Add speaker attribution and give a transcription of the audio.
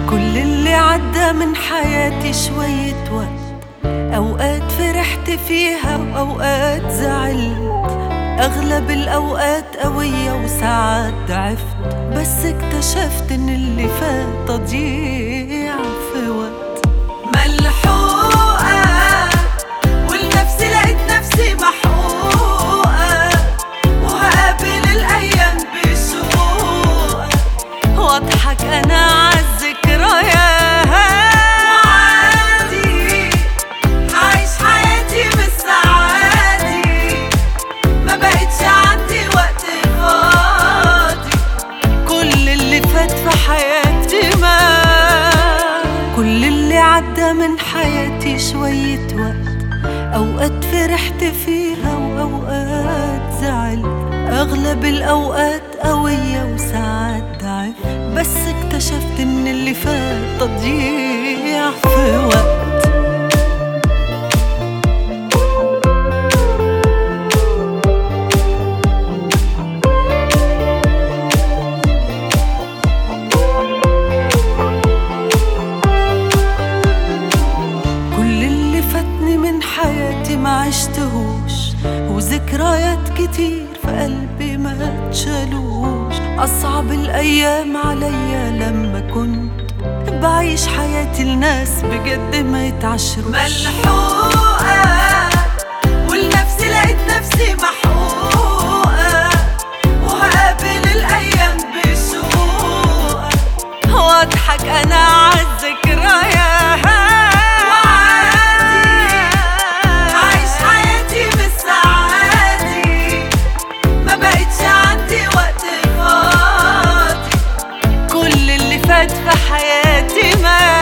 Speaker 1: كل اللي عدى من حياتي شوية وقت، أوقات فرحت فيها وأوقات زعلت، أغلب الأوقات قوية وساعات ضعفت، بس اكتشفت إن اللي فات تضييع في وقت. ملحوقة والنفسي لقيت نفسي محقوقة، وهقابل الأيام بشوق واضحك أنا عالذكريات، وعادي هعيش حياتي بالسعادي، ما بقتش عندي وقت فاضي. كل اللي فات في حياتي مات، كل اللي عدى من حياتي شوية وقت، أوقات فرحت فيها وأوقات زعلت، أغلب الأوقات قوية وساعات ضعف، بس اكتشفت إن اللي فات تضييع في وقت. كل اللي فاتني من حياتي ما عشتهوش، وذكريات كتير في قلبي ما تشالوش. أصعب الأيام عليا لما كنت بعيش حياتي لناس بجد ما يتعشروش. ملحوقة والنفسي لقيت نفسي محقوقة، وهقابل الأيام بشوق واضحك أنا عالذكريات، وعادي هعيش حياتي بالسعادي، ما بقتش عندي وقت فاضي. كل اللي فات في حياتي مات.